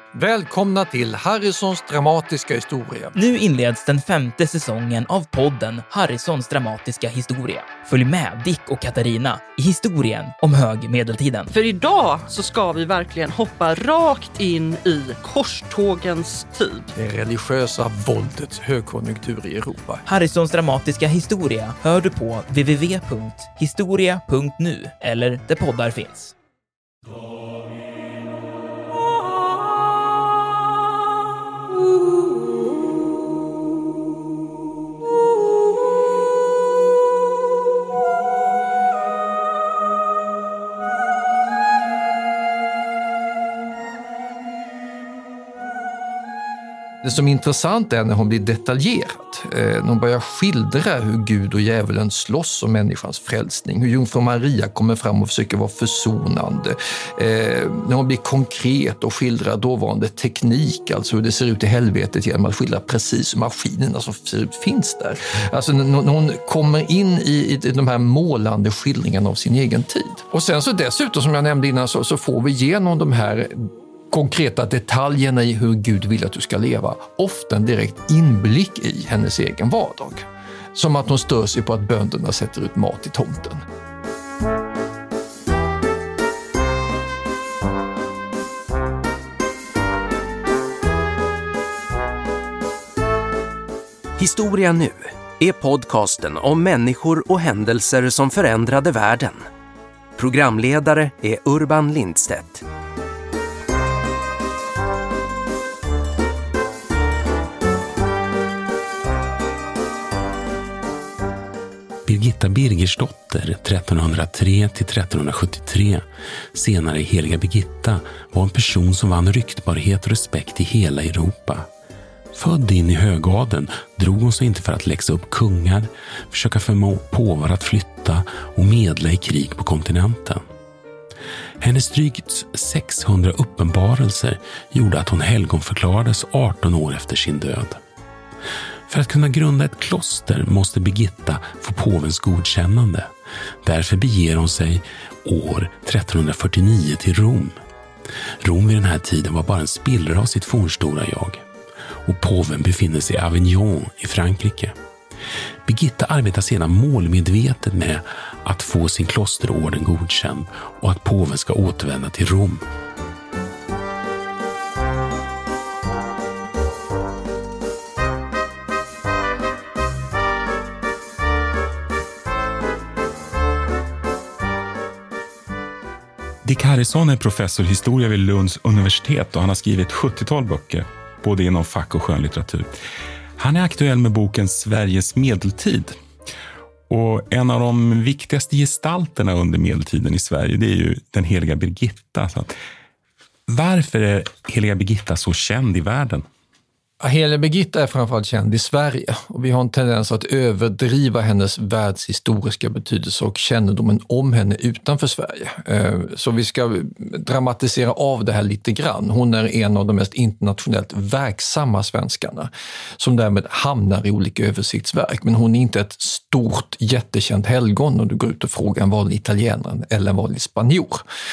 Välkomna till Harrisons dramatiska historia. Nu inleds den 5:e säsongen av podden Harrisons dramatiska historia. Följ med Dick och Katarina i historien om högmedeltiden. För idag så ska vi verkligen hoppa rakt in i korstågens tid. Det religiösa våldets högkonjunktur i Europa. Harrisons dramatiska historia hör du på www.historia.nu eller där poddar finns. Det som är intressant är när hon blir detaljerad. När hon börjar skildra hur Gud och djävulen slåss om människans frälsning. Hur jungfru Maria kommer fram och försöker vara försonande. När hon blir konkret och skildrar dåvarande teknik. Alltså hur det ser ut i helvetet genom att skildra precis hur maskinerna som ser ut finns där. Alltså när hon kommer in i de här målande skildringarna av sin egen tid. Och sen så dessutom som jag nämnde innan så får vi igenom de här konkreta detaljerna i hur Gud vill att du ska leva. Ofta en direkt inblick i hennes egen vardag. Som att hon stör sig på att bönderna sätter ut mat i tomten. Historia nu är podcasten om människor och händelser som förändrade världen. Programledare är Urban Lindstedt. Birgitta Birgersdotter 1303-1373, senare heliga Birgitta, var en person som vann ryktbarhet och respekt i hela Europa. Född in i högadeln drog hon sig inte för att läxa upp kungar, försöka förmå påvar att flytta och medla i krig på kontinenten. Hennes drygt 600 uppenbarelser gjorde att hon helgonförklarades 18 år efter sin död. För att kunna grunda ett kloster måste Birgitta få påvens godkännande. Därför beger hon sig år 1349 till Rom. Rom vid den här tiden var bara en spillra av sitt fornstora jag. Och påven befinner sig i Avignon i Frankrike. Birgitta arbetar sedan målmedvetet med att få sin klosterorden godkänd och att påven ska återvända till Rom. Dick Harrison är professor i historia vid Lunds universitet och han har skrivit 70-tal böcker, både inom fack- och skönlitteratur. Han är aktuell med boken Sveriges medeltid. Och en av de viktigaste gestalterna under medeltiden i Sverige, det är ju den heliga Birgitta. Så varför är heliga Birgitta så känd i världen? Heliga Birgitta är framförallt känd i Sverige och vi har en tendens att överdriva hennes världshistoriska betydelse och kännedomen om henne utanför Sverige. Så vi ska dramatisera av det här lite grann. Hon är en av de mest internationellt verksamma svenskarna som därmed hamnar i olika översiktsverk. Men hon är inte ett stort, jättekänt helgon om du går ut och frågar en vanlig italienare eller en vanlig spanjor.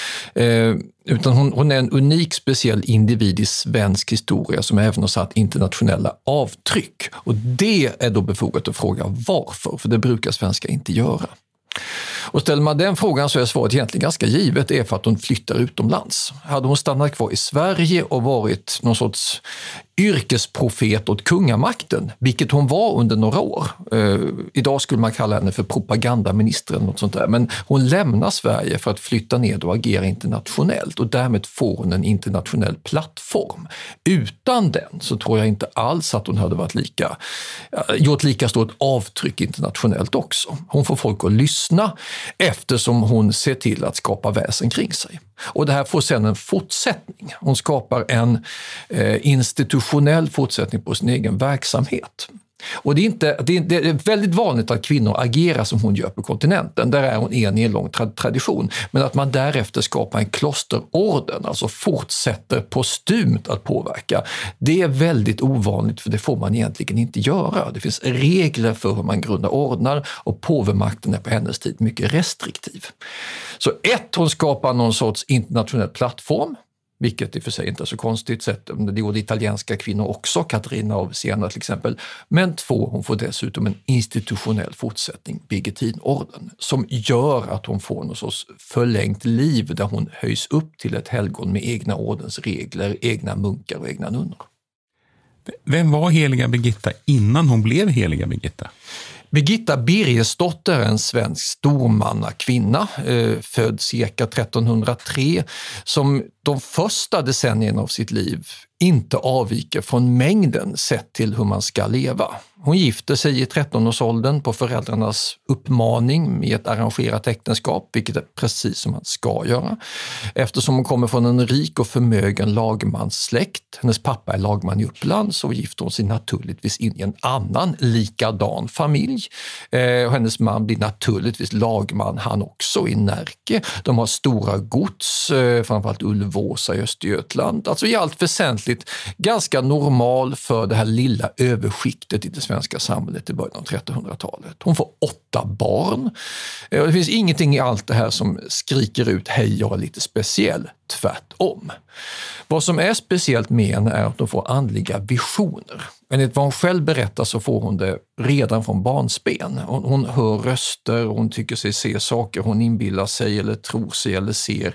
Utan hon är en unik, speciell individ i svensk historia som även har satt internationella avtryck. Och det är då befogat att fråga varför, för det brukar svenskar inte göra. Och ställer man den frågan så är svaret egentligen ganska givet. Det är för att hon flyttar utomlands. Hade hon stannat kvar i Sverige och varit någon sorts yrkesprofet åt kungamakten, vilket hon var under några år. Idag skulle man kalla henne för propagandaministern eller något sånt där. Men hon lämnar Sverige för att flytta ned och agera internationellt och därmed får hon en internationell plattform. Utan den så tror jag inte alls att hon hade varit gjort lika stort avtryck internationellt också. Hon får folk att lyssna eftersom hon ser till att skapa väsen kring sig. Och det här får sedan en fortsättning. Hon skapar en institutionell fortsättning på sin egen verksamhet. Och det är väldigt vanligt att kvinnor agerar som hon gör på kontinenten. Där är hon en i en lång tradition. Men att man därefter skapar en klosterorden, alltså fortsätter postumt att påverka. Det är väldigt ovanligt, för det får man egentligen inte göra. Det finns regler för hur man grundar ordnar och påvemakten är på hennes tid mycket restriktiv. Så hon skapar någon sorts internationell plattform. vilket i och för sig inte är så konstigt sett. Det gjorde italienska kvinnor också, Katarina av Siena till exempel. Men 2, hon får dessutom en institutionell fortsättning, Birgittinorden, som gör att hon får någon sorts förlängt liv där hon höjs upp till ett helgon med egna ordensregler, egna munkar och egna nunnor. Vem var heliga Birgitta innan hon blev heliga Birgitta? Birgitta Birgersdotter är en svensk stormannakvinna, född cirka 1303, som de första decennierna av sitt liv inte avviker från mängden sett till hur man ska leva. Hon gifter sig i 13-årsåldern på föräldrarnas uppmaning i ett arrangerat äktenskap, vilket är precis som man ska göra. Eftersom hon kommer från en rik och förmögen lagmanssläkt, hennes pappa är lagman i Uppland, så gifter hon sig naturligtvis in i en annan likadan familj. Hennes man blir naturligtvis lagman, han också, i Närke. De har stora gods, framförallt Ulvåsa i Östergötland. Alltså i allt väsentligt ganska normal för det här lilla överskiktet i det svenska samhället i början av 1300-talet. Hon får 8 barn. Det finns ingenting i allt det här som skriker ut hej, jag är lite speciell. Tvärtom. Vad som är speciellt med henne är att hon får andliga visioner. Enligt vad hon själv berättar så får hon det redan från barnsben. Hon hör röster, hon tycker sig se saker, hon inbillar sig eller tror sig eller ser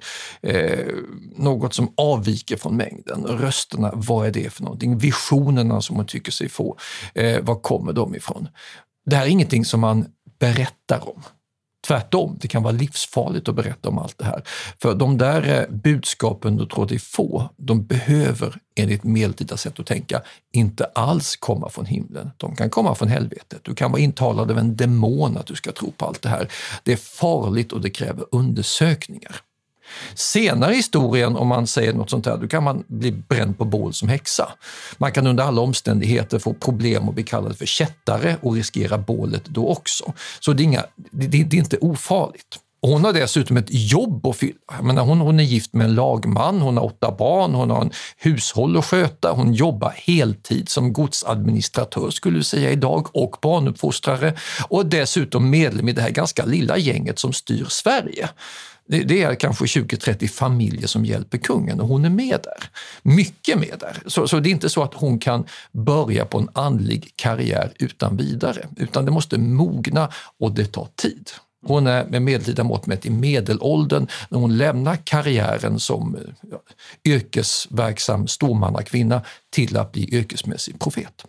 något som avviker från mängden. Rösterna, vad är det för någonting? Visionerna som hon tycker sig få, var kommer de ifrån? Det här är ingenting som man berättar om. Tvärtom, det kan vara livsfarligt att berätta om allt det här. För de där budskapen du tror dig få, de behöver enligt medeltida sätt att tänka inte alls komma från himlen. De kan komma från helvetet. Du kan vara intalad av en demon att du ska tro på allt det här. Det är farligt och det kräver undersökningar. Senare i historien, om man säger något sånt här, då kan man bli bränd på bål som häxa. Man kan under alla omständigheter få problem och bli kallad för kättare och riskera bålet då också. Så det är inte ofarligt. Och hon har dessutom ett jobb att fylla. Hon är gift med en lagman, hon har 8 barn, hon har en hushåll att sköta, hon jobbar heltid som godsadministratör skulle vi säga idag och barnuppfostrare och dessutom medlem i det här ganska lilla gänget som styr Sverige. Det är kanske 20-30 familjer som hjälper kungen och hon är med där. Mycket med där. Så det är inte så att hon kan börja på en andlig karriär utan vidare. Utan det måste mogna och det tar tid. Hon är med medeltida mått mätt i medelåldern när hon lämnar karriären som yrkesverksam stormannakvinna till att bli yrkesmässig profet.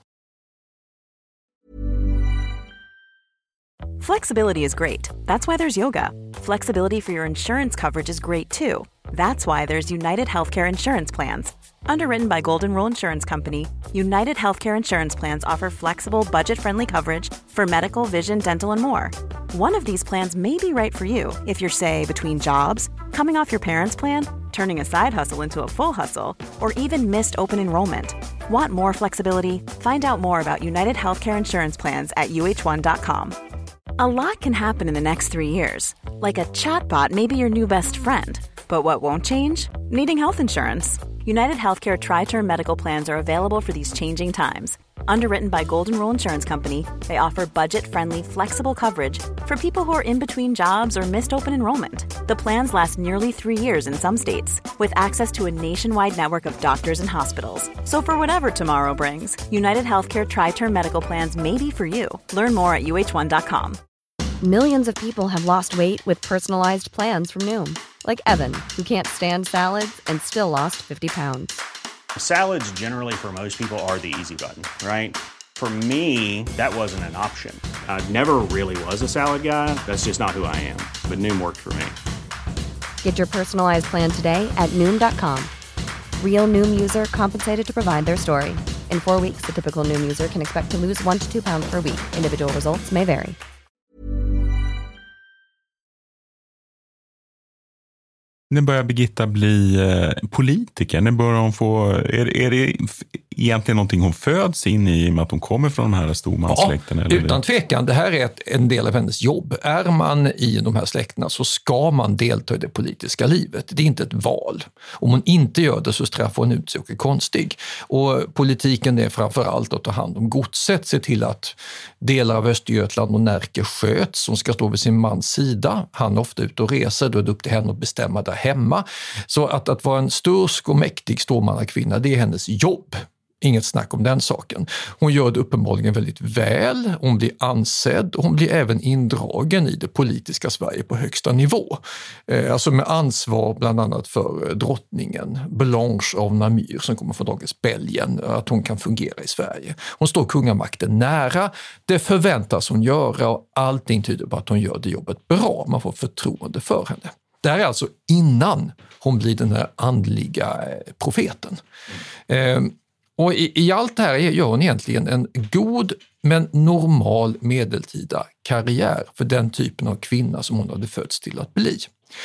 Flexibility is great. That's why there's yoga. Flexibility for your insurance coverage is great too. That's why there's United Healthcare Insurance Plans. Underwritten by Golden Rule Insurance Company, United Healthcare Insurance Plans offer flexible, budget-friendly coverage for medical, vision, dental, and more. One of these plans may be right for you if you're, say, between jobs, coming off your parents' plan, turning a side hustle into a full hustle, or even missed open enrollment. Want more flexibility? Find out more about United Healthcare Insurance Plans at uh1.com. A lot can happen in the next 3 years. Like a chatbot may be your new best friend. But what won't change? Needing health insurance. United Healthcare Tri-Term Medical Plans are available for these changing times. Underwritten by Golden Rule Insurance Company, they offer budget-friendly, flexible coverage for people who are in between jobs or missed open enrollment. The plans last nearly 3 years in some states, with access to a nationwide network of doctors and hospitals. So for whatever tomorrow brings, United Healthcare Tri-Term Medical Plans may be for you. Learn more at uh1.com. Millions of people have lost weight with personalized plans from Noom. Like Evan, who can't stand salads and still lost 50 pounds. Salads generally for most people are the easy button, right? For me, that wasn't an option. I never really was a salad guy. That's just not who I am. But Noom worked for me. Get your personalized plan today at Noom.com. Real Noom user compensated to provide their story. In 4 weeks, the typical Noom user can expect to lose 1 to 2 pounds per week. Individual results may vary. När börjar Birgitta bli politiker? När börjar hon få... egentligen någonting hon föds in i med att hon kommer från de här stormanssläkterna? Ja, utan tvekan. Det här är en del av hennes jobb. Är man i de här släkterna så ska man delta i det politiska livet. Det är inte ett val. Om hon inte gör det så straffar hon ut sig och är konstig. Och politiken är framförallt att ta hand om godset, se till att delar av Östergötland och Närke sköts. Hon ska stå vid sin mans sida. Han är ofta ute och reser, då är det upp till henne att bestämma där hemma. Så att vara en stursk och mäktig stormannakvinna, det är hennes jobb. Inget snack om den saken. Hon gör det uppenbarligen väldigt väl. Hon blir ansedd och hon blir även indragen i det politiska Sverige på högsta nivå. Alltså med ansvar bland annat för drottningen Blanche av Namur som kommer från dagens Belgien, att hon kan fungera i Sverige. Hon står kungamakten nära. Det förväntas hon göra och allting tyder på att hon gör det jobbet bra. Man får förtroende för henne. Det här är alltså innan hon blir den här andliga profeten. Och i allt det här gör hon egentligen en god men normal medeltida karriär för den typen av kvinna som hon hade fötts till att bli.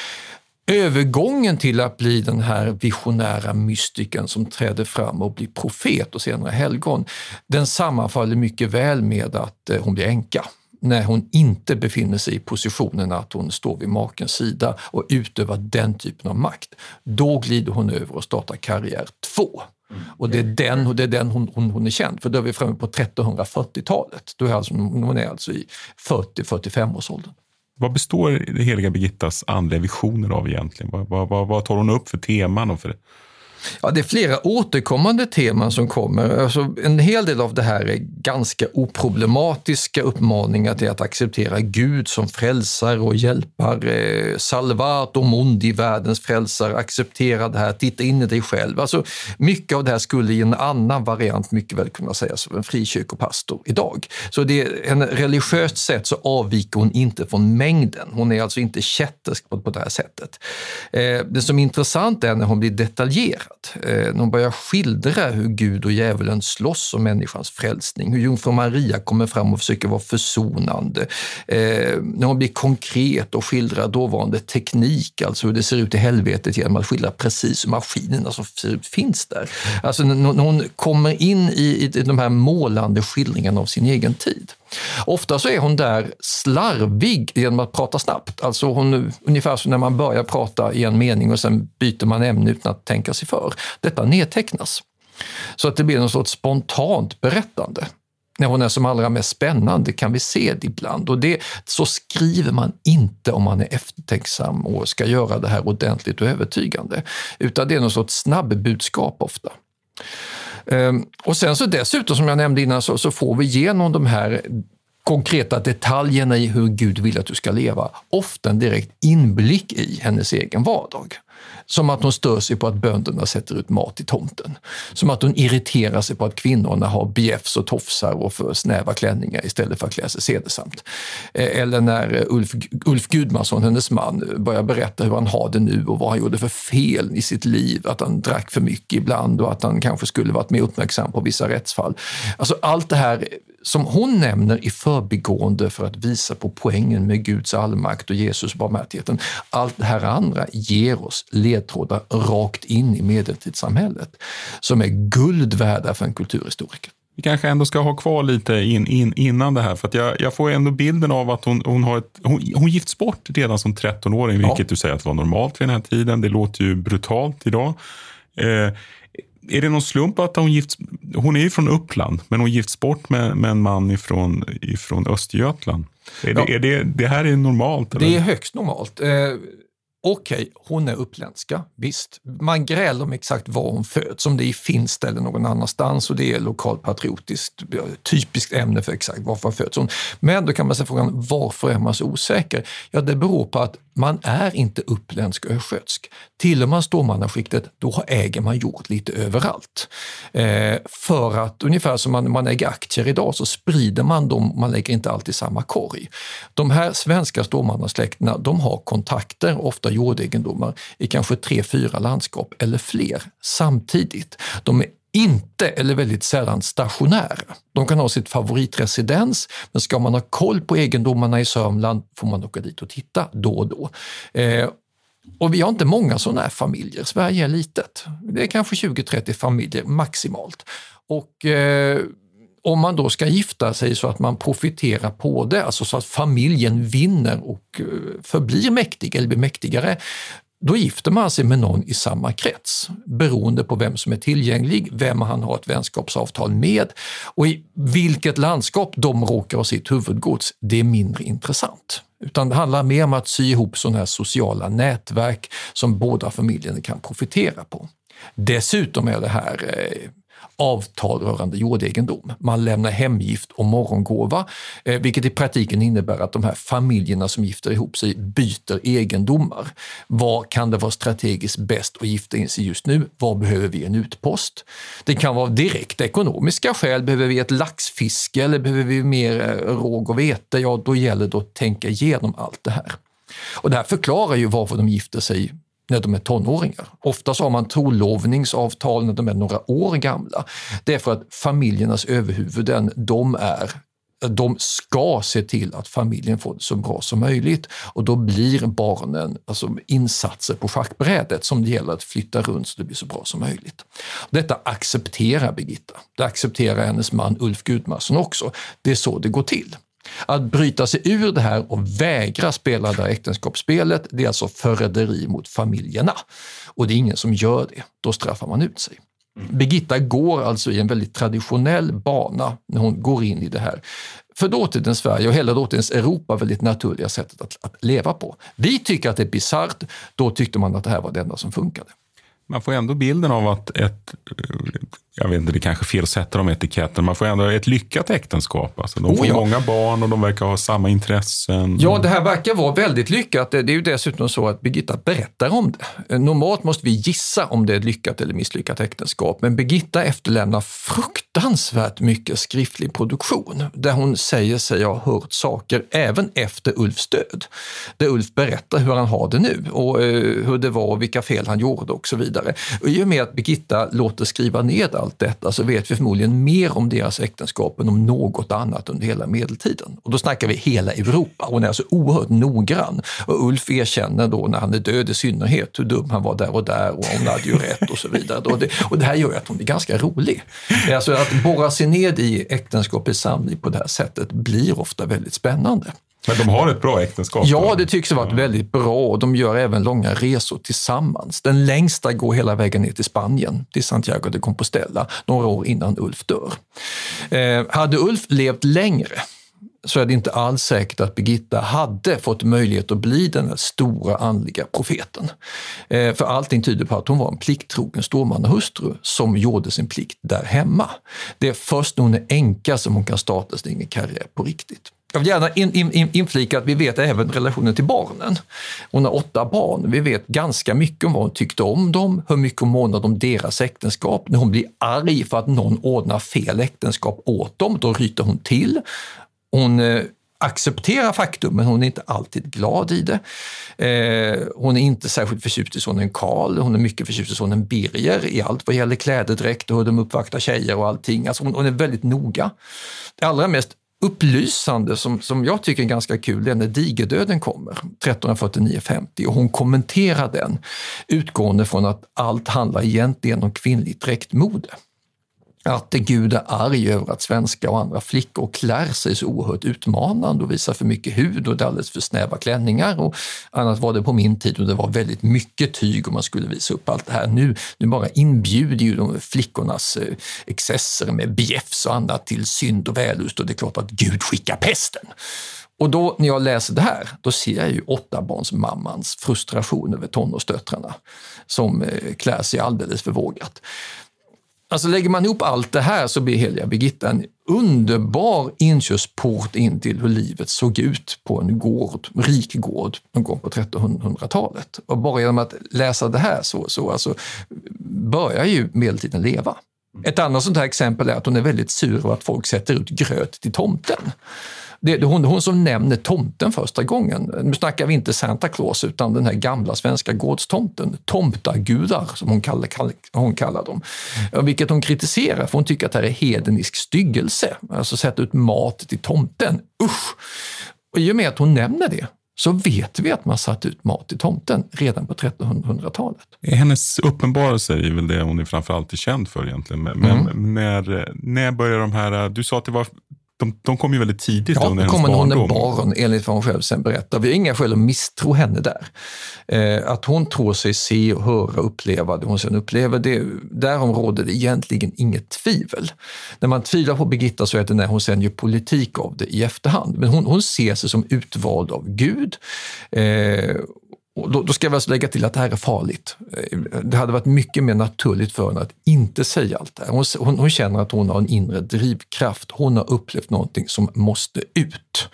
Övergången till att bli den här visionära mystiken som träder fram och blir profet och senare helgon, den sammanfaller mycket väl med att hon blir änka. När hon inte befinner sig i positionen att hon står vid makens sida och utövar den typen av makt, då glider hon över och startar karriär 2. Och det är den hon är känd för. Då är vi framme på 1340-talet. Då är hon är alltså i 40-45-årsåldern. Vad består det heliga Birgittas andliga visioner av egentligen? Vad tar hon upp för teman och för det? Ja, det är flera återkommande teman som kommer. Alltså, en hel del av det här är ganska oproblematiska uppmaningar till att acceptera Gud som frälsare och hjälpare. Salvator mundi, världens frälsare, acceptera det här, titta in i dig själv. Alltså, mycket av det här skulle i en annan variant mycket väl kunna sägas av en frikyrkopastor idag. Så det är en religiöst sätt så avviker hon inte från mängden. Hon är alltså inte kättersk på det här sättet. Det som är intressant är när hon blir detaljerad. När hon börjar skildra hur Gud och djävulen slåss om människans frälsning, hur jungfru Maria kommer fram och försöker vara försonande, när hon blir konkret och skildrar dåvarande teknik, alltså hur det ser ut i helvetet genom att skildra precis hur maskinerna som finns där. Alltså när hon kommer in i de här målande skildringarna av sin egen tid. Ofta så är hon där slarvig genom att prata snabbt. Alltså ungefär som när man börjar prata i en mening och sen byter man ämne utan att tänka sig för. Detta nedtecknas. Så att det blir något sorts spontant berättande. När hon är som allra mest spännande kan vi se det ibland. Och så skriver man inte om man är eftertänksam och ska göra det här ordentligt och övertygande. Utan det är något sorts snabbbudskap ofta. Och sen så dessutom, som jag nämnde innan, så får vi igenom de här konkreta detaljerna i hur Gud vill att du ska leva. Ofta en direkt inblick i hennes egen vardag. Som att hon stör sig på att bönderna sätter ut mat i tomten. Som att hon irriterar sig på att kvinnorna har bjäfs och tofsar och för snäva klänningar istället för att klä sig sedesamt. Eller när Ulf Gudmansson, hennes man, börjar berätta hur han har det nu och vad han gjorde för fel i sitt liv. Att han drack för mycket ibland och att han kanske skulle varit mer uppmärksam på vissa rättsfall. Alltså allt det här som hon nämner i förbigående för att visa på poängen med Guds allmakt och Jesus barmhärtigheten. Allt det här andra ger oss ledtrådar rakt in i medeltidssamhället som är guld värda för en kulturhistoriker. Vi kanske ändå ska ha kvar lite innan det här, för att jag får ändå bilden av att hon gifts bort redan som 13-åring, vilket du säger att var normalt vid den här tiden. Det låter ju brutalt idag. Är det någon slump att hon är ju från Uppland, men hon gifts bort med en man ifrån Östergötland? Det här är normalt? Eller? Det är högst normalt. Okej, hon är uppländska, visst. Man grälar om exakt var hon föds, om det är i Finsta eller någon annanstans, och det är lokalpatriotiskt, typiskt ämne för exakt varför föds hon. Men då kan man säga frågan, varför är man så osäker? Ja, det beror på att man är inte uppländsk och östgötsk. Till och med stormannaskiktet, då äger man jord lite överallt. För att ungefär som man äger aktier idag så sprider man dem, man lägger inte alltid samma korg. De här svenska stormannasläkterna, de har kontakter, ofta jordegendomar, i kanske 3-4 landskap eller fler samtidigt. De är inte eller väldigt sällan stationära. De kan ha sitt favoritresidens, men ska man ha koll på egendomarna i Sörmland får man åka dit och titta då och då. Och vi har inte många sådana här familjer. Sverige är litet. Det är kanske 20-30 familjer maximalt. Och om man då ska gifta sig så att man profiterar på det, alltså så att familjen vinner och förblir mäktig eller blir mäktigare, då gifter man sig med någon i samma krets, beroende på vem som är tillgänglig, vem han har ett vänskapsavtal med och i vilket landskap de råkar ha sitt huvudgods. Det är mindre intressant. Utan det handlar mer om att sy ihop sådana här sociala nätverk som båda familjerna kan profitera på. Dessutom är det här avtal rörande jordegendom. Man lämnar hemgift och morgongåva, vilket i praktiken innebär att de här familjerna som gifter ihop sig byter egendomar. Vad kan det vara strategiskt bäst att gifta in sig just nu? Vad behöver vi en utpost? Det kan vara direkt ekonomiska skäl. Behöver vi ett laxfiske eller behöver vi mer råg och vete? Ja, då gäller det att tänka igenom allt det här. Och det här förklarar ju varför de gifter sig när de är tonåringar. Ofta så har man trolovningsavtal när de är några år gamla. Det är för att familjernas överhuvuden, de ska se till att familjen får det så bra som möjligt. Och då blir barnen alltså insatser på schackbrädet som det gäller att flytta runt så det blir så bra som möjligt. Detta accepterar Birgitta. Det accepterar hennes man Ulf Gudmarsson också. Det är så det går till. Att bryta sig ur det här och vägra spela det här äktenskapsspelet, det är alltså förräderi mot familjerna. Och det är ingen som gör det. Då straffar man ut sig. Birgitta går alltså i en väldigt traditionell bana när hon går in i det här för dåtidens Sverige och hela dåtidens Europa väldigt naturliga sättet att leva på. Vi tycker att det är bizarrt, då tyckte man att det här var det enda som funkade. Man får ändå bilden av att jag vet inte, det är kanske fel att sätta dem etiketten, man får ändå ett lyckat äktenskap. Alltså, de får många barn och de verkar ha samma intressen. Ja, det här verkar vara väldigt lyckat. Det är ju dessutom så att Birgitta berättar om det. Normalt måste vi gissa om det är ett lyckat eller misslyckat äktenskap, men Birgitta efterlämnar fruktansvärt mycket skriftlig produktion där hon säger sig ha hört saker även efter Ulfs död. Där Ulf berättar hur han har det nu och hur det var och vilka fel han gjorde och så vidare. Och i och med att Birgitta låter skriva ned allt detta så vet vi förmodligen mer om deras äktenskap än om något annat under hela medeltiden. Och då snackar vi hela Europa. Hon är alltså oerhört noggrann. Och Ulf erkänner då när han är död i synnerhet hur dum han var där och hon hade ju rätt och så vidare. Och det här gör att hon är ganska rolig. Alltså att borra sig ned i äktenskapets samliv på det här sättet blir ofta väldigt spännande. Men de har ett bra äktenskap? Ja, det tycks ha varit väldigt bra och de gör även långa resor tillsammans. Den längsta går hela vägen ner till Spanien, till Santiago de Compostela, några år innan Ulf dör. Hade Ulf levt längre så är det inte alls säkert att Birgitta hade fått möjlighet att bli den här stora andliga profeten. För allting tyder på att hon var en plikttrogen stormannahustru som gjorde sin plikt där hemma. Det är först när hon är änka som hon kan starta sin egen karriär på riktigt. Jag vill gärna inflika att vi vet även relationen till barnen. Hon har 8 barn. Vi vet ganska mycket om vad hon tyckte om dem, hur mycket hon månade om deras äktenskap. När hon blir arg för att någon ordnar fel äktenskap åt dem, då ryter hon till. Hon accepterar faktum, men hon är inte alltid glad i det. Hon är inte särskilt förtjust i sonen Karl. Hon är mycket förtjust i sonen Birger i allt vad gäller klädedräkt och hur de uppvaktar tjejer och allting. Alltså hon är väldigt noga. Det allra mest upplysande som jag tycker är ganska kul är när digerdöden kommer 1349-50 och hon kommenterar den utgående från att allt handlar egentligen om kvinnligt dräktmode. Att Gud är arg över att svenska och andra flickor klär sig så oerhört utmanande och visar för mycket hud och alldeles för snäva klänningar. Och annat var det på min tid och det var väldigt mycket tyg om man skulle visa upp allt det här. Nu bara inbjuder ju de flickornas excesser med bjäfs och annat till synd och vällust och det är klart att Gud skickar pesten. Och då när jag läser det här, då ser jag ju 8-barnsmammans frustration över tonårsdöttrarna som klär sig alldeles för vågat. Alltså lägger man ihop allt det här så blir heliga Birgitta en underbar inkörsport in till hur livet såg ut på en rik gård någon gång på 1300-talet. Och bara genom att läsa det här så alltså, börjar ju medeltiden leva. Ett annat sånt här exempel är att hon är väldigt sur över att folk sätter ut gröt till tomten. Det är hon som nämner tomten första gången. Nu snackar vi inte Santa Claus utan den här gamla svenska gårdstomten. Tomtagudar som hon kallar dem. Vilket hon kritiserar för hon tycker att det här är hedenisk styggelse. Alltså sätta ut mat till tomten. Usch! Och i och med att hon nämner det så vet vi att man satt ut mat i tomten redan på 1300-talet. Hennes uppenbarelser är väl det hon är framförallt är känd för egentligen. Men när börjar de här, du sa att det var, de kom ju väldigt tidigt under hennes barndom. Ja, hon är barn enligt vad hon själv sen berättar. Vi har inga skäl att misstro henne där. Att hon tror sig se och höra och uppleva det hon sen upplever, därom råder det egentligen inget tvivel. När man tvivlar på Birgitta så är det när hon sen gör politik av det i efterhand. Men hon ser sig som utvald av Gud. Och då ska jag väl lägga till att det här är farligt. Det hade varit mycket mer naturligt för henne att inte säga allt det här. Hon känner att hon har en inre drivkraft. Hon har upplevt någonting som måste ut.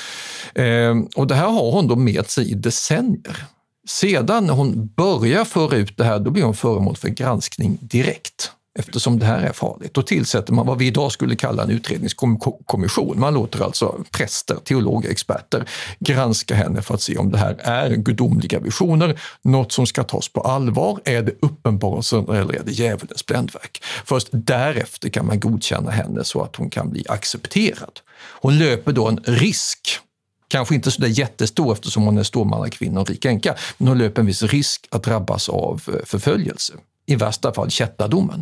Och det här har hon då med sig i decennier. Sedan när hon börjar föra ut det här, då blir hon föremål för granskning direkt. Eftersom det här är farligt. Då tillsätter man vad vi idag skulle kalla en utredningskommission. Man låter alltså präster, teologer, experter granska henne för att se om det här är gudomliga visioner, något som ska tas på allvar, är det uppenbarelsen eller är det djävulens bländverk. Först därefter kan man godkänna henne så att hon kan bli accepterad. Hon löper då en risk, kanske inte så där jättestor eftersom hon är stormannakvinna och rik änka, men hon löper en viss risk att drabbas av förföljelse. I värsta fall kättardomen.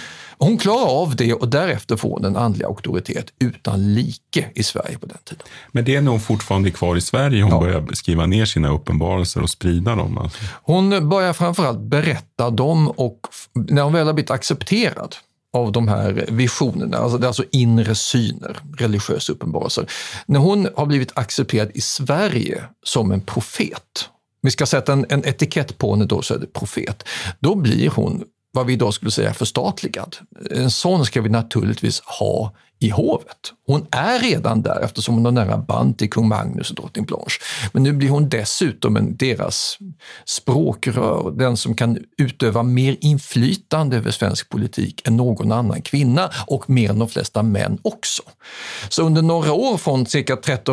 Hon klarar av det och därefter får hon en andlig auktoritet utan like i Sverige på den tiden. Men det är nog fortfarande kvar i Sverige. Hon börjar skriva ner sina uppenbarelser och sprida dem. Alltså. Hon börjar framförallt berätta dem och när hon väl har blivit accepterad av de här visionerna, alltså det är alltså inre syner, religiösa uppenbarelser. När hon har blivit accepterad i Sverige som en profet, vi ska sätta en etikett på henne då så är det profet, då blir hon vad vi idag skulle säga förstatligad. En sån ska vi naturligtvis ha i hovet. Hon är redan där eftersom hon har nära band till kung Magnus och drottning Blanche. Men nu blir hon dessutom deras språkrör, den som kan utöva mer inflytande över svensk politik än någon annan kvinna och mer än de flesta män också. Så under några år från cirka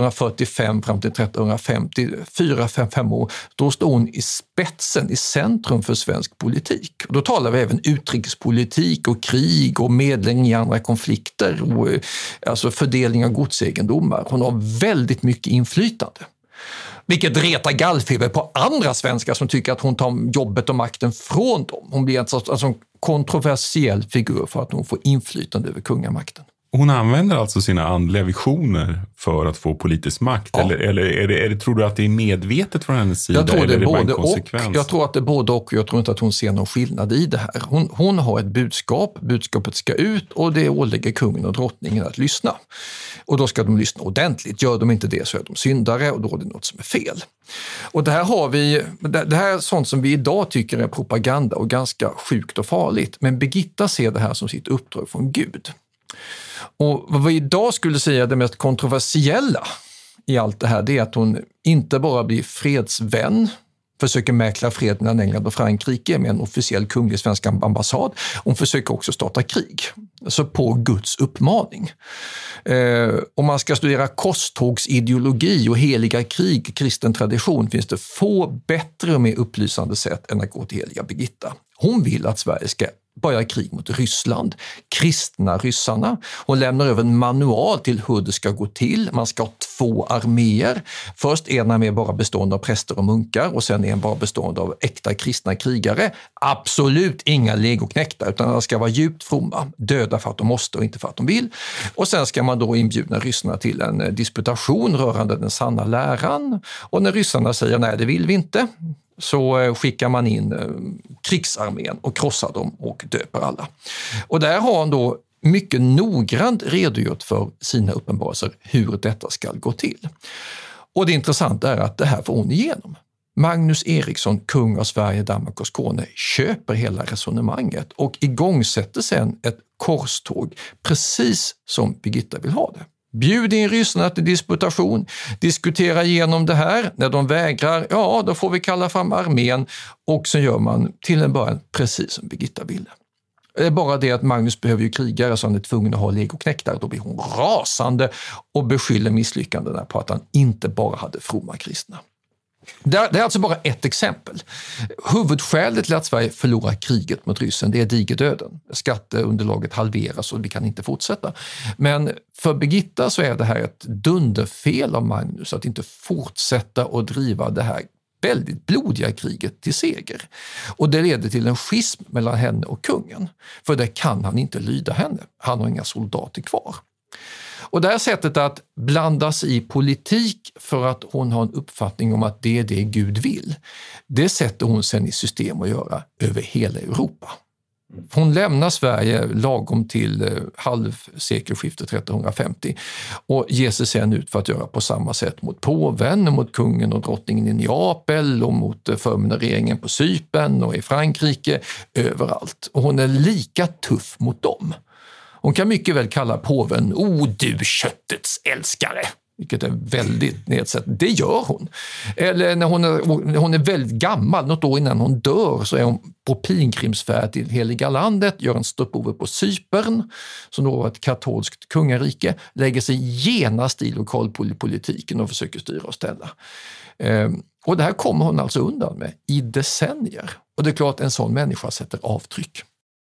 1345 fram till 1350, 4-5 år, då står hon i spetsen, i centrum för svensk politik. Och då talar vi även utrikespolitik och krig och medling i andra konflikter och alltså fördelning av godsegendomar. Hon har väldigt mycket inflytande. Vilket retar gallfeber på andra svenskar som tycker att hon tar jobbet och makten från dem. Hon blir alltså en kontroversiell figur för att hon får inflytande över kungamakten. Hon använder alltså sina andliga visioner för att få politisk makt? Ja. Eller tror du att det är medvetet från hennes sida? Jag tror det är både och. Jag tror att det är både och. Jag tror inte att hon ser någon skillnad i det här. Hon har ett budskap. Budskapet ska ut och det ålägger kungen och drottningen att lyssna. Och då ska de lyssna ordentligt. Gör de inte det så är de syndare och då är det något som är fel. Och det här är sånt som vi idag tycker är propaganda och ganska sjukt och farligt. Men Birgitta ser det här som sitt uppdrag från Gud. Och vad vi idag skulle säga det mest kontroversiella i allt det här, det är att hon inte bara blir fredsvän, försöker mäkla fred mellan England och Frankrike med en officiell kunglig svensk ambassad. Hon försöker också starta krig, alltså på Guds uppmaning. Om man ska studera korstågsideologi och heliga krig, kristen tradition, finns det få bättre och mer upplysande sätt än att gå till heliga Birgitta. Hon vill att Sverige ska börja krig mot Ryssland, kristna ryssarna. Hon lämnar över en manual till hur det ska gå till. Man ska ha 2 arméer. Först en armé bara bestående av präster och munkar och sen en bara bestående av äkta kristna krigare. Absolut inga legoknäktar utan de ska vara djupt fromma, döda för att de måste och inte för att de vill. Och sen ska man då inbjuda ryssarna till en disputation rörande den sanna läran. Och när ryssarna säger nej, det vill vi inte, så skickar man in krigsarmén och krossar dem och döper alla. Och där har han då mycket noggrant redogjort för sina uppenbarelser hur detta ska gå till. Och det intressanta är att det här får hon igenom. Magnus Eriksson, kung av Sverige, Danmark och Skåne, köper hela resonemanget och igångsätter sen ett korståg precis som Birgitta vill ha det. Bjud in ryssarna till disputation, diskutera igenom det här. När de vägrar, ja då får vi kalla fram armén och så gör man till en början precis som Birgitta ville. Det är bara det att Magnus behöver ju krigare så han är tvungen att ha legoknäktare. Då blir hon rasande och beskyller misslyckandena på att han inte bara hade fromma kristna. Det är alltså bara ett exempel. Huvudskälet till att Sverige förlorar kriget mot Ryssland, det är digerdöden. Skatteunderlaget halveras och vi kan inte fortsätta. Men för Birgitta så är det här ett dunderfel av Magnus att inte fortsätta och driva det här väldigt blodiga kriget till seger. Och det leder till en schism mellan henne och kungen. För det kan han inte lyda henne. Han har inga soldater kvar. Och det här sättet att blandas i politik för att hon har en uppfattning om att det är det Gud vill, det sätter hon sen i system att göra över hela Europa. Hon lämnar Sverige lagom till halvsekelskiftet 1350 och ger sig sen ut för att göra på samma sätt mot påven, mot kungen och drottningen i Neapel och mot förmyndarregeringen på Cypern och i Frankrike, överallt. Och hon är lika tuff mot dem. Hon kan mycket väl kalla påven du köttets älskare, vilket är väldigt nedsättande. Det gör hon. Eller när hon är väldigt gammal, något år innan hon dör, så är hon på pilgrimsfärd till Heliga landet, gör en stopover på Cypern, som då var ett katolskt kungarike, lägger sig genast i lokalpolitiken och försöker styra och ställa. Och det här kommer hon alltså undan med i decennier. Och det är klart en sån människa sätter avtryck.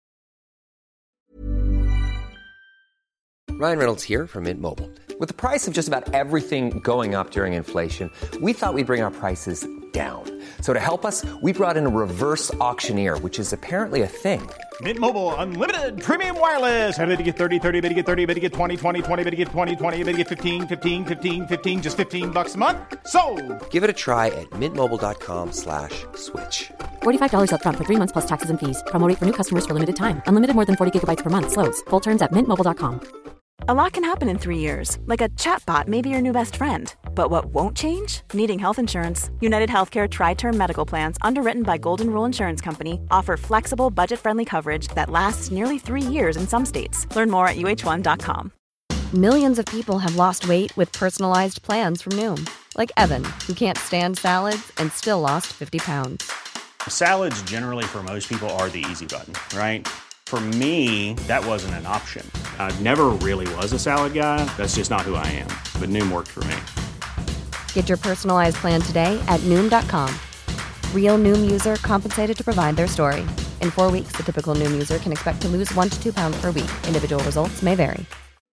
Ryan Reynolds here from Mint Mobile. With the price of just about everything going up during inflation, we thought we'd bring our prices down. So to help us, we brought in a reverse auctioneer, which is apparently a thing. Mint Mobile Unlimited Premium Wireless. How to get 30, 30, bit to get 30, bit to get 20, 20, 20, bit to get 20, 20, bit to get 15, 15, 15, 15, just $15 a month? Sold! Give it a try at mintmobile.com/switch. $45 up front for 3 months plus taxes and fees. Promo rate for new customers for limited time. Unlimited more than 40 gigabytes per month. Slows full terms at mintmobile.com. A lot can happen in 3 years, like a chatbot may be your new best friend. But what won't change? Needing health insurance. United Healthcare Tri-Term Medical Plans, underwritten by Golden Rule Insurance Company, offer flexible, budget-friendly coverage that lasts nearly 3 years in some states. Learn more at uh1.com. Millions of people have lost weight with personalized plans from Noom. Like Evan, who can't stand salads and still lost 50 pounds. Salads generally for most people are the easy button, right? For me, that wasn't an option. I never really was a salad guy. That's just not who I am. But Noom worked for me. Get your personalized plan today at Noom.com. Real Noom user compensated to provide their story. In 4 weeks, the typical Noom user can expect to lose 1 to 2 pounds per week. Individual results may vary.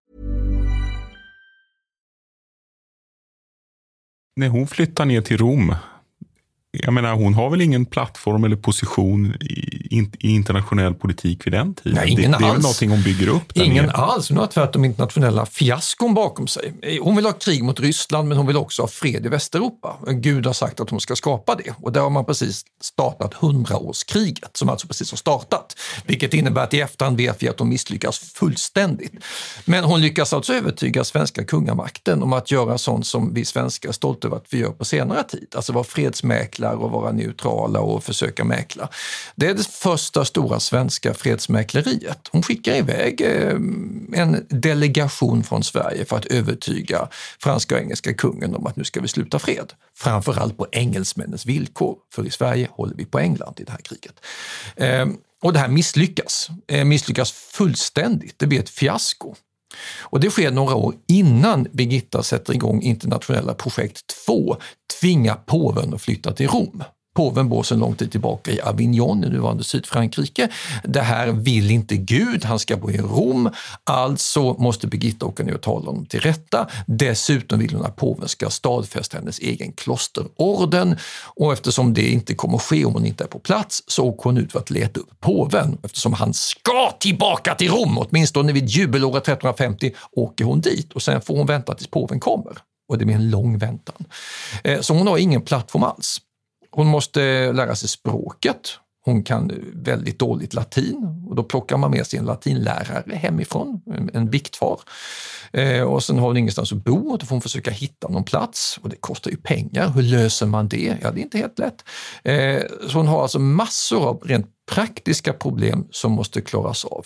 När hon flyttar ner till Rom, jag menar, hon har väl ingen plattform eller position i internationell politik vid den tiden? Nej, ingen alls. Det är väl någonting hon bygger upp där ingen nere. Alls. Hon har tvärtom internationella fiaskon bakom sig. Hon vill ha krig mot Ryssland, men hon vill också ha fred i Västeuropa. Gud har sagt att hon ska skapa det. Och där har man precis startat 100-årskriget, som alltså precis har startat. Vilket innebär att i efterhand vet vi att de misslyckas fullständigt. Men hon lyckas alltså övertyga svenska kungamakten om att göra sånt som vi svenskar är stolta över att vi gör på senare tid. Alltså vara fredsmäklare och vara neutrala och försöka mäkla. Det är det första stora svenska fredsmäkleriet. Hon skickar iväg en delegation från Sverige för att övertyga franska och engelska kungen om att nu ska vi sluta fred. Framförallt på engelsmännens villkor, för i Sverige håller vi på England i det här kriget. Och det här misslyckas fullständigt. Det blir ett fiasko. Och det sker några år innan Birgitta sätter igång internationella projekt 2, tvinga påven att flytta till Rom. Påven bor sedan lång tid tillbaka i Avignon i nuvarande Sydfrankrike. Det här vill inte Gud, han ska bo i Rom. Alltså måste Birgitta åka ner och tala honom till rätta. Dessutom vill hon att påven ska stadfästa hennes egen klosterorden. Och eftersom det inte kommer att ske om hon inte är på plats, så åker hon ut för att leta upp påven. Eftersom han ska tillbaka till Rom, åtminstone vid jubelåret 1350, åker hon dit. Och sen får hon vänta tills påven kommer. Och det blir en lång väntan. Så hon har ingen plattform alls. Hon måste lära sig språket. Hon kan väldigt dåligt latin och då plockar man med sig en latinlärare hemifrån, en biktfar. Och sen har hon ingenstans att bo och då får hon försöka hitta någon plats och det kostar ju pengar. Hur löser man det? Ja, det är inte helt lätt. Så hon har alltså massor av rent praktiska problem som måste klaras av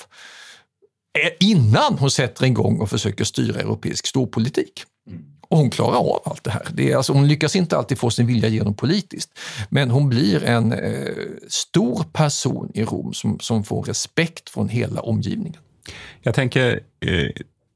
innan hon sätter igång och försöker styra europeisk storpolitik. Och hon klarar av allt det här. Alltså, hon lyckas inte alltid få sin vilja igenom politiskt. Men hon blir en stor person i Rom som får respekt från hela omgivningen. Jag tänker,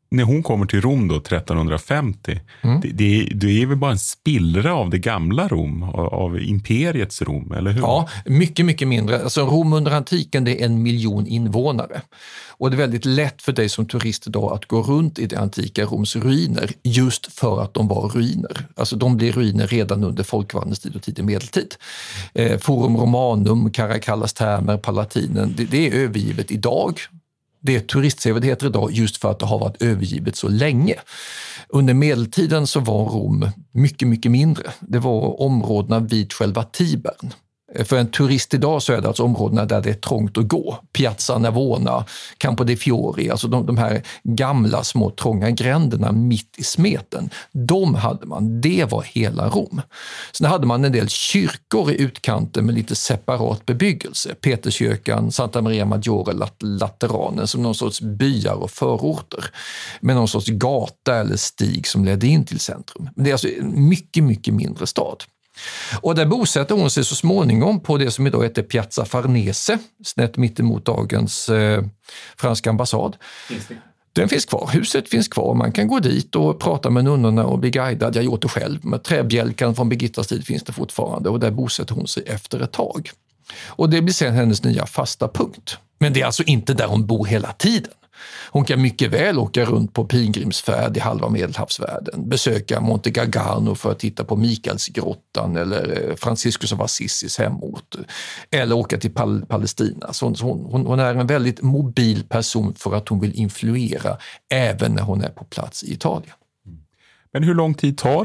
när hon kommer till Rom då 1350, det är väl bara en spillra av det gamla Rom, av imperiets Rom, eller hur? Ja, mycket, mycket mindre. Alltså Rom under antiken, det är 1 miljon invånare. Och det är väldigt lätt för dig som turist idag att gå runt i det antika Roms ruiner just för att de var ruiner. Alltså de blir ruiner redan under folkvandringstid och tidig medeltid. Forum Romanum, Caracallas termer, Palatinen, det är övergivet idag. Det är turistsevärdheter idag just för att det har varit övergivet så länge. Under medeltiden så var Rom mycket, mycket mindre. Det var områdena vid själva Tibern. För en turist idag så är det alltså områdena där det är trångt att gå. Piazza Navona, Campo dei Fiori, alltså de här gamla små trånga gränderna mitt i smeten. De hade man, det var hela Rom. Sen hade man en del kyrkor i utkanten med lite separat bebyggelse. Peterskyrkan, Santa Maria Maggiore, Lateranen som någon sorts byar och förorter. Med någon sorts gata eller stig som ledde in till centrum. Men det är alltså en mycket, mycket mindre stad. Och där bosätter hon sig så småningom på det som idag heter Piazza Farnese, snett mittemot dagens franska ambassad. Den finns kvar, huset finns kvar, man kan gå dit och prata med nunnorna och bli guidad. Jag har gjort det själv, med träbjälkan från Birgittas tid finns det fortfarande och där bosätter hon sig efter ett tag. Och det blir sen hennes nya fasta punkt. Men det är alltså inte där hon bor hela tiden. Hon kan mycket väl åka runt på pilgrimsfärd i halva Medelhavsvärlden, besöka Monte Gargano för att titta på Mikaelsgrottan eller Franciscus av Assisis hemort, eller åka till Palestina. Så hon är en väldigt mobil person för att hon vill influera även när hon är på plats i Italien. Men hur lång tid tar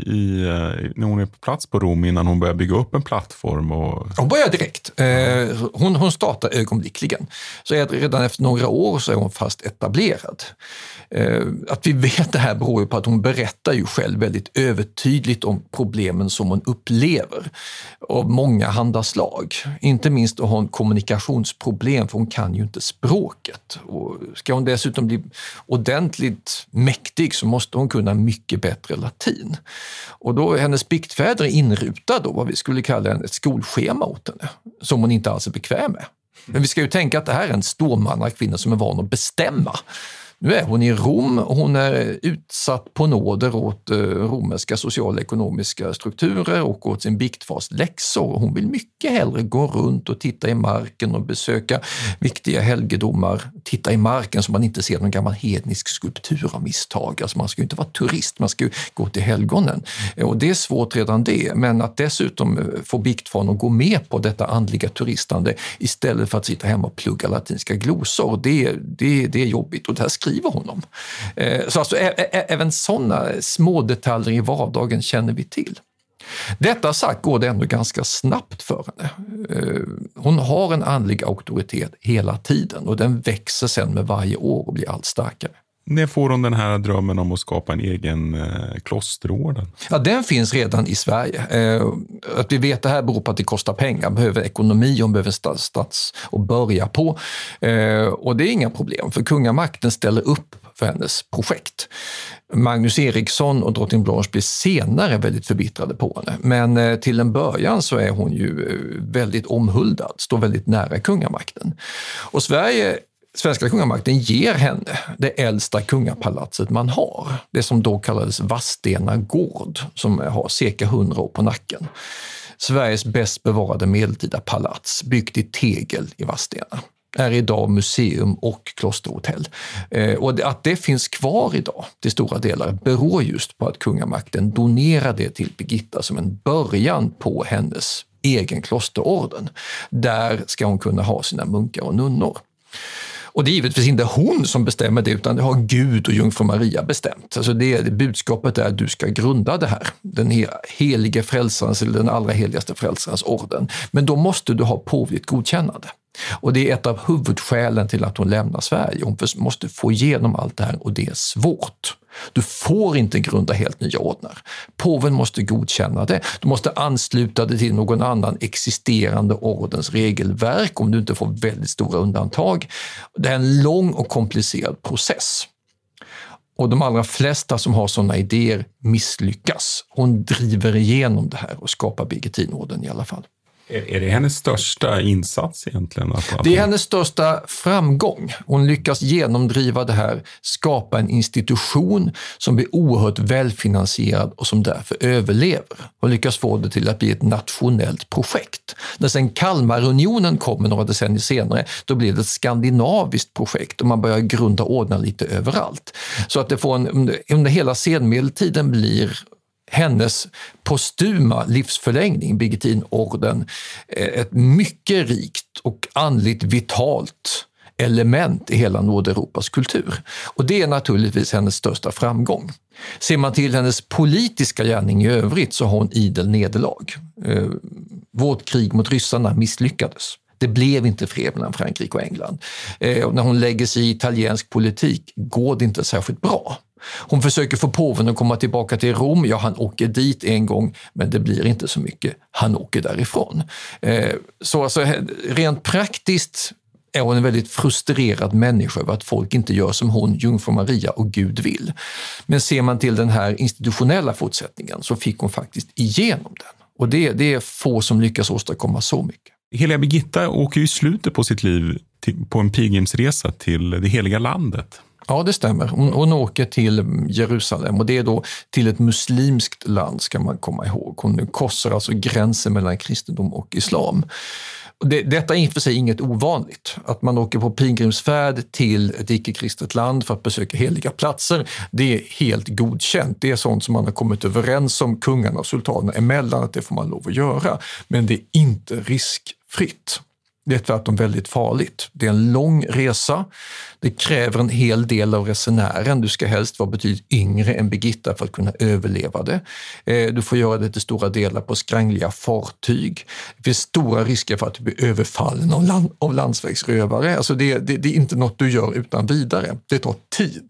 det när hon är på plats på Rom innan hon börjar bygga upp en plattform? Hon börjar direkt. Hon startar ögonblickligen. Så redan efter några år så är hon fast etablerad. Att vi vet det här beror ju på att hon berättar ju själv väldigt övertydligt om problemen som hon upplever. Av många handaslag. Inte minst att ha en kommunikationsproblem för hon kan ju inte språket. Och ska hon dessutom bli ordentligt mäktig så måste hon kunna mycket bättre latin. Och då är hennes biktfäder inrutad då vad vi skulle kalla ett skolschema åt henne. Som hon inte alls är bekväm med. Men vi ska ju tänka att det här är en stormannakvinna som är van att bestämma. Nu är hon i Rom och hon är utsatt på nåder åt romerska sociala och ekonomiska strukturer och åt sin biktfars läxor. Hon vill mycket hellre gå runt och titta i marken och besöka viktiga helgedomar. Titta i marken så man inte ser någon gammal hednisk skulptur av misstag. Alltså man ska ju inte vara turist, man ska ju gå till helgonen. Och det är svårt redan det, men att dessutom få biktfaren att gå med på detta andliga turistande istället för att sitta hemma och plugga latinska glosor, det är jobbigt och det här skriver honom. Så alltså, även sådana små detaljer i vardagen känner vi till. Detta sagt går det ändå ganska snabbt för henne. Hon har en andlig auktoritet hela tiden och den växer sen med varje år och blir allt starkare. När får hon den här drömmen om att skapa en egen klosterorden? Ja, den finns redan i Sverige. Att vi vet det här beror på att det kostar pengar. Behöver ekonomi och behöver stats att börja på. Och det är inga problem för kungamakten ställer upp för hennes projekt. Magnus Eriksson och drottning Blanche blir senare väldigt förbittrade på henne. Men till en början så är hon ju väldigt omhuldad, står väldigt nära kungamakten. Och svenska kungamakten ger henne det äldsta kungapalatset man har. Det som då kallades Vadstena gård som har cirka 100 år på nacken. Sveriges bäst bevarade medeltida palats byggt i tegel i Vadstena. Är idag museum och klosterhotell. Och att det finns kvar idag till stora delar beror just på att kungamakten donerade det till Birgitta som en början på hennes egen klosterorden. Där ska hon kunna ha sina munkar och nunnor. Och det är givetvis inte hon som bestämmer det utan det har Gud och jungfru Maria bestämt. Alltså det budskapet är att du ska grunda det här. Den helige frälsarens eller den allra heligaste frälsarens orden. Men då måste du ha påvligt godkännande. Och det är ett av huvudskälen till att hon lämnar Sverige. Hon måste få igenom allt det här och det är svårt. Du får inte grunda helt nya ordnar. Påven måste godkänna det. Du måste ansluta det till någon annan existerande ordens regelverk om du inte får väldigt stora undantag. Det är en lång och komplicerad process. Och de allra flesta som har sådana idéer misslyckas. Hon driver igenom det här och skapar Birgittinorden i alla fall. Är det hennes största insats egentligen? Det är hennes största framgång. Hon lyckas genomdriva det här, skapa en institution som blir oerhört välfinansierad och som därför överlever. Och lyckas få det till att bli ett nationellt projekt. När sen Kalmarunionen kommer några decennier senare, då blir det ett skandinaviskt projekt och man börjar grunda ordnar lite överallt. Så att det får under hela senmedeltiden blir hennes postuma livsförlängning, Birgittinorden, ett mycket rikt och andligt vitalt element i hela Nordeuropas kultur. Och det är naturligtvis hennes största framgång. Ser man till hennes politiska gärning i övrigt så har hon idel nederlag. Vårt krig mot ryssarna misslyckades. Det blev inte fred mellan Frankrike och England. Och när hon lägger sig i italiensk politik går det inte särskilt bra. Hon försöker få påven att komma tillbaka till Rom. Ja, han åker dit en gång, men det blir inte så mycket. Han åker därifrån. Så alltså, rent praktiskt är hon en väldigt frustrerad människa över att folk inte gör som hon, Jungfru Maria och Gud vill. Men ser man till den här institutionella fortsättningen så fick hon faktiskt igenom den. Och det är få som lyckas åstadkomma så mycket. Heliga Birgitta åker ju i slutet på sitt liv på en pilgrimsresa till det heliga landet. Ja, det stämmer. Hon åker till Jerusalem och det är då till ett muslimskt land, ska man komma ihåg. Hon korsar alltså gränsen mellan kristendom och islam. Detta är i och för sig inget ovanligt. Att man åker på pilgrimsfärd till ett icke-kristet land för att besöka heliga platser, det är helt godkänt. Det är sånt som man har kommit överens om kungarna och sultanerna emellan att det får man lov att göra. Men det är inte riskfritt. Det är tvärtom väldigt farligt. Det är en lång resa. Det kräver en hel del av resenären. Du ska helst vara betydligt yngre än Birgitta för att kunna överleva det. Du får göra det till stora delar på skrangliga fartyg. Det finns stora risker för att du blir överfallen av landsvägsrövare. Alltså det är inte något du gör utan vidare. Det tar tid.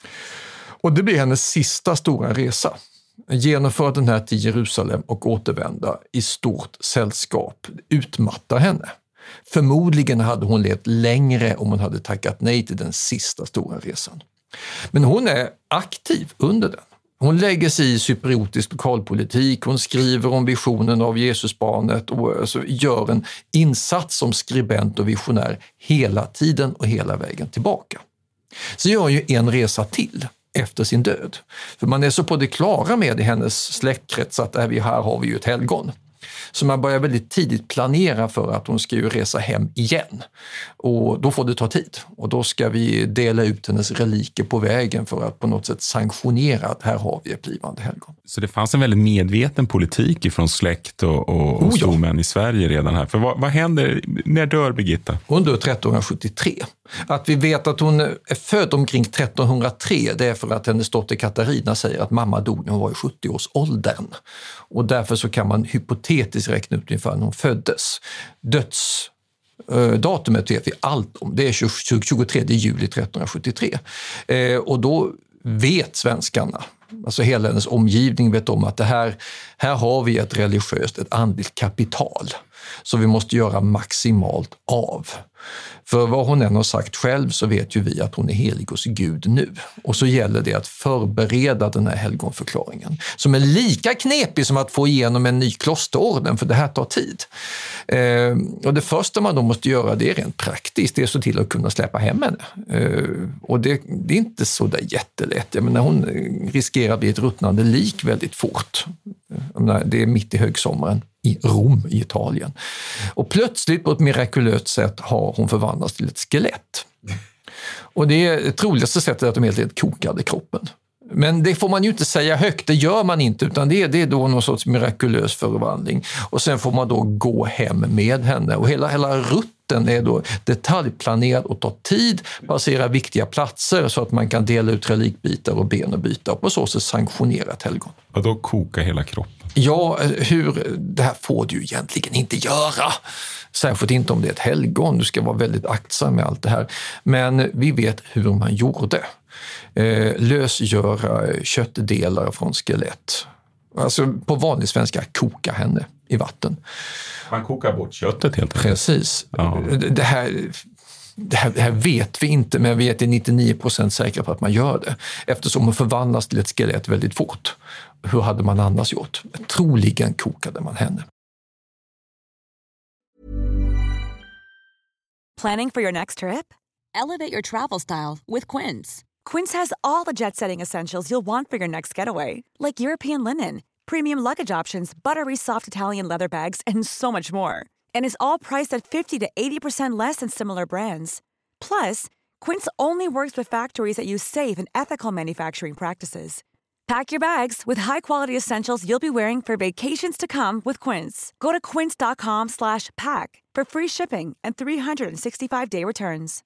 Och det blir hennes sista stora resa. Genomföra den här till Jerusalem och återvända i stort sällskap utmattar henne. Förmodligen hade hon levt längre om hon hade tackat nej till den sista stora resan. Men hon är aktiv under den. Hon lägger sig i cypriotisk lokalpolitik, hon skriver om visionen av Jesusbarnet och alltså gör en insats som skribent och visionär hela tiden och hela vägen tillbaka. Så gör ju en resa till efter sin död. För man är så på det klara med i hennes släktkrets att här har vi ju ett helgon. Så man börjar väldigt tidigt planera för att hon ska ju resa hem igen. Och då får det ta tid. Och då ska vi dela ut hennes reliker på vägen för att på något sätt sanktionera att här har vi ett blivande helgon. Så det fanns en väldigt medveten politik från släkt och stormän i Sverige redan här. För vad händer, när dör Birgitta? Hon dör 1373. Att vi vet att hon är född omkring 1303, det är för att hennes dotter Katarina säger att mamma dog när hon var i 70-årsåldern. Och därför så kan man hypotetiskt räkna ut ungefär när hon föddes. Datumet vet vi allt om. Det är 23 juli 1373. Och då vet svenskarna, alltså hela hennes omgivning vet om att här har vi ett religiöst, ett andligt kapital. Så vi måste göra maximalt av. För vad hon än har sagt själv så vet ju vi att hon är helig hos Gud nu. Och så gäller det att förbereda den här helgonförklaringen. Som är lika knepig som att få igenom en ny klosterorden, för det här tar tid. Och det första man då måste göra, det är rent praktiskt. Det är så till att kunna släppa hem henne. Och det är inte så där jättelätt. Jag menar, hon riskerar att bli ett ruttnande lik väldigt fort. Jag menar, det är mitt i högsommaren i Rom i Italien. Och plötsligt på ett mirakulöst sätt har hon förvandlats till ett skelett. Och det troligaste sättet är att de helt enkelt kokade kroppen. Men det får man ju inte säga högt, det gör man inte, utan det är då någon sorts mirakulös förvandling. Och sen får man då gå hem med henne. Och hela rutten är då detaljplanerad och tar tid, passera viktiga platser så att man kan dela ut relikbitar och ben och byta och på så sätt sanktionera ett helgon. Och då koka hela kroppen? Ja, det här får du egentligen inte göra. Särskilt inte om det är ett helgon. Du ska vara väldigt aktsam med allt det här. Men vi vet hur man gjorde. Lösgöra köttdelar från skelett. Alltså på vanlig svenska, koka henne i vatten. Man kokar bort köttet helt enkelt. Precis. Ja. Det här vet vi inte, men vi är till 99% säkra på att man gör det. Eftersom hon förvandlas till ett skelett väldigt fort. Hur hade man annars gjort? Troligen kokade man henne. Planning for your next trip? Elevate your travel style with Quince. Quince has all the jet-setting essentials you'll want for your next getaway, like European linen, premium luggage options, buttery soft Italian leather bags, and so much more. And is all priced at 50 to 80% less than similar brands. Plus, Quince only works with factories that use safe and ethical manufacturing practices. Pack your bags with high-quality essentials you'll be wearing for vacations to come with Quince. Go to quince.com/pack for free shipping and 365-day returns.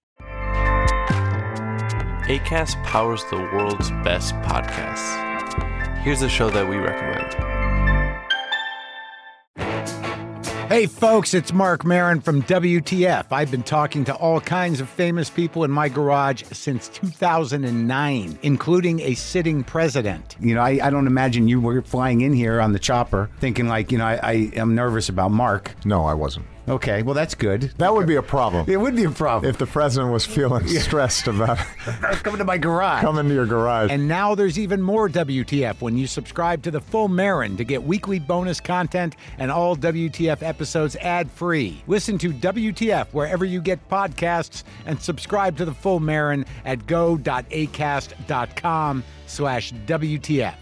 Acast powers the world's best podcasts. Here's a show that we recommend. Hey folks, it's Mark Maron from WTF. I've been talking to all kinds of famous people in my garage since 2009, including a sitting president. You know, I don't imagine you were flying in here on the chopper thinking like, you know, I am nervous about Mark. No, I wasn't. Okay, well, that's good. That would be a problem. It would be a problem. If the president was feeling stressed about coming to my garage. Coming to your garage. And now there's even more WTF when you subscribe to the Full Marin to get weekly bonus content and all WTF episodes ad-free. Listen to WTF wherever you get podcasts and subscribe to the Full Marin at go.acast.com/WTF.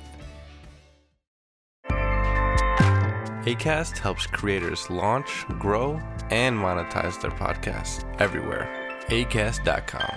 Acast helps creators launch, grow, and monetize their podcasts everywhere. Acast.com.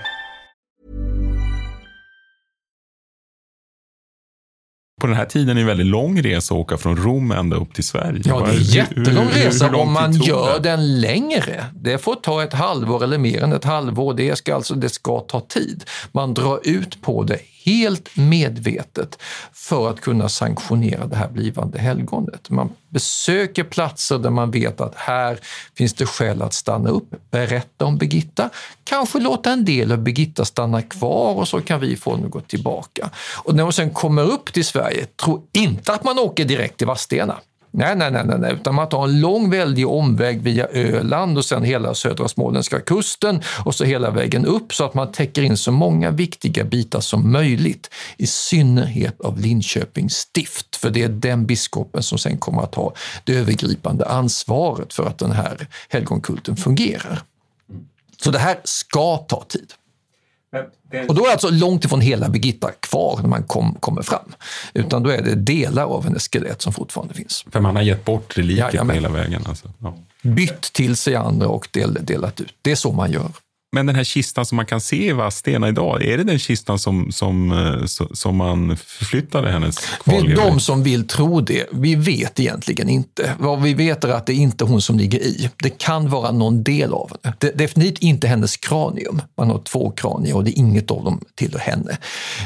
På den här tiden är en väldigt lång resa att åka från Rom ända upp till Sverige. Ja, det är en jättelång resa om man gör den längre. Det får ta ett halvår eller mer än ett halvår. Det ska ta tid. Man drar ut på det helt medvetet för att kunna sanktionera det här blivande helgonet. Man besöker platser där man vet att här finns det skäl att stanna upp, berätta om Birgitta, kanske låta en del av Birgitta stanna kvar och så kan vi få något tillbaka. Och när man sen kommer upp till Sverige, tro inte att man åker direkt till Vadstena. Nej, utan man tar en lång väldig omväg via Öland och sen hela södra småländska kusten och så hela vägen upp så att man täcker in så många viktiga bitar som möjligt, i synnerhet av Linköpings stift, för det är den biskopen som sen kommer att ha det övergripande ansvaret för att den här helgonkulten fungerar. Så det här ska ta tid. Och då är alltså långt ifrån hela Birgitta kvar när man kommer fram. Utan då är det delar av hennes skelett som fortfarande finns. För man har gett bort reliker på hela vägen. Alltså. Ja. Bytt till sig andra och delat ut. Det är så man gör. Men den här kistan som man kan se i Vadstena idag, är det den kistan som man förflyttade hennes kvarlevor? De som vill tro det, vi vet egentligen inte. Vad vi vet är att det är inte hon som ligger i. Det kan vara någon del av henne. Det är definitivt inte hennes kranium. Man har 2 kranier och det är inget av dem tillhör henne.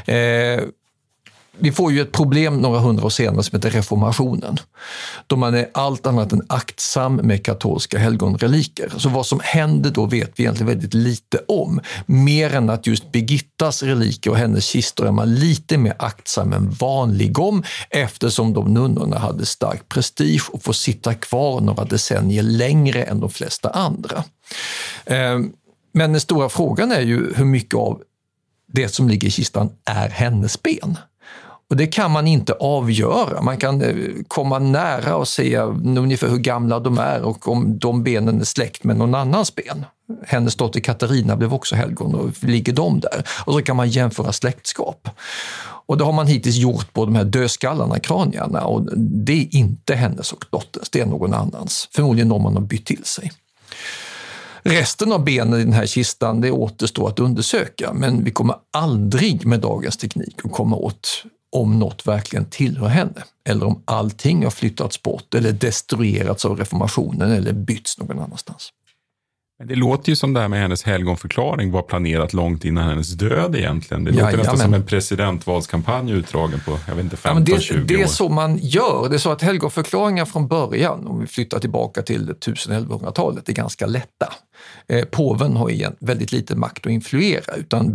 Vi får ju ett problem några hundra år senare som heter reformationen. Då man är allt annat än aktsam med katolska helgonreliker. Så vad som händer då vet vi egentligen väldigt lite om. Mer än att just Birgittas reliker och hennes kistor är man lite mer aktsam än vanlig om, eftersom de nunnorna hade stark prestige och får sitta kvar några decennier längre än de flesta andra. Men den stora frågan är ju hur mycket av det som ligger i kistan är hennes ben. Och det kan man inte avgöra. Man kan komma nära och se ungefär hur gamla de är och om de benen är släkt med någon annans ben. Hennes dotter Katarina blev också helgon och ligger de där. Och så kan man jämföra släktskap. Och det har man hittills gjort på de här dödskallarna, kranierna. Och det är inte hennes och dotters, det är någon annans. Förmodligen någon man har bytt till sig. Resten av benen i den här kistan, det återstår att undersöka. Men vi kommer aldrig med dagens teknik att komma åt om något verkligen tillhör henne. Eller om allting har flyttats bort eller destruerats av reformationen eller bytts någon annanstans. Men det låter ju som det här med hennes helgonförklaring var planerat långt innan hennes död egentligen. Det låter nästan som en presidentvalskampanj utdragen på, jag vet inte, 15-20 år. Det är så man gör. Det är så att helgonförklaringar från början, om vi flyttar tillbaka till 1100-talet, är ganska lätta. Påven har igen väldigt lite makt att influera, utan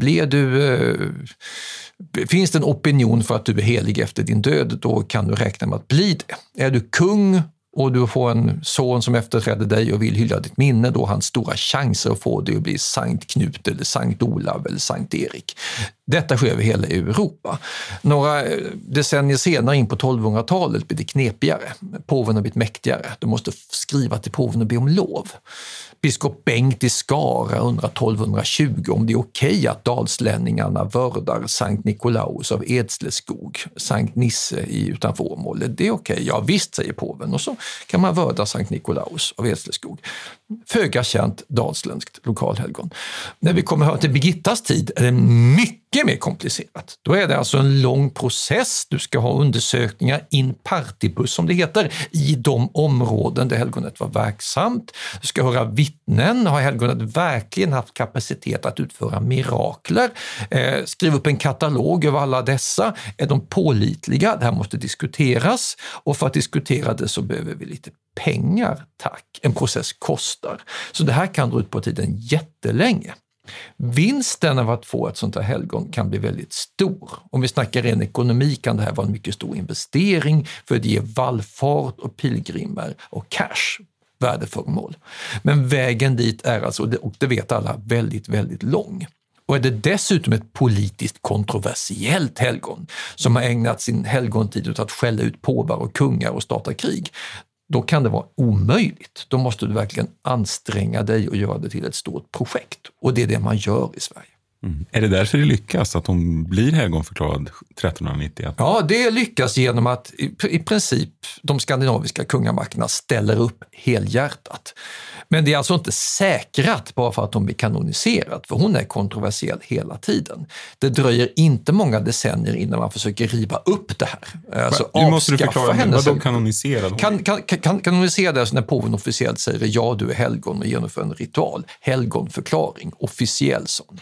finns det en opinion för att du är helig efter din död, då kan du räkna med att bli det. Är du kung och du får en son som efterträder dig och vill hylla ditt minne, då har han stora chanser att få det att bli Sankt Knut eller Sankt Olav eller Sankt Erik. Detta sker över hela Europa. Några decennier senare in på 1200-talet blir det knepigare. Påven har blivit mäktigare. Du måste skriva till påven och be om lov. Biskop Bengt i Skara undrar 1220 om det är okej att dalslänningarna vördar Sankt Nikolaus av Edsleskog, Sankt Nisse utanför Åmål. Det är okej. Ja visst, säger påven. Och så kan man vörda Sankt Nikolaus av Edsleskog. Föga känt dalsländskt lokalhelgon. När vi kommer till Birgittas tid är det mycket mer komplicerat. Då är det alltså en lång process. Du ska ha undersökningar in partibus, som det heter, i de områden där helgonet var verksamt. Du ska höra vittnen. Har helgonet verkligen haft kapacitet att utföra mirakler? Skriv upp en katalog över alla dessa. Är de pålitliga? Det här måste diskuteras. Och för att diskutera det så behöver vi lite pengar, tack. En process kostar. Så det här kan dra ut på tiden jättelänge. Vinsten av att få ett sånt här helgon kan bli väldigt stor. Om vi snackar ren ekonomi kan det här vara en mycket stor investering för att ge vallfart och pilgrimer och cash, värdeföremål. Men vägen dit är alltså, och det vet alla, väldigt, väldigt lång. Och är det dessutom ett politiskt kontroversiellt helgon som har ägnat sin helgontid åt att skälla ut påvar och kungar och starta krig, då kan det vara omöjligt. Då måste du verkligen anstränga dig och göra det till ett stort projekt. Och det är det man gör i Sverige. Mm. Är det därför det lyckas att de blir helgonförklarad 1391? Ja, det lyckas genom att i princip de skandinaviska kungamakterna ställer upp helhjärtat. Men det är alltså inte säkrat bara för att de blir kanoniserat, för hon är kontroversiell hela tiden. Det dröjer inte många decennier innan man försöker riva upp det här. Alltså nu måste du förklara henne. Vad de kanoniserade? Kanoniserade alltså när påven officiellt säger ja, du är helgon och genomför en ritual. Helgonförklaring, officiell sån.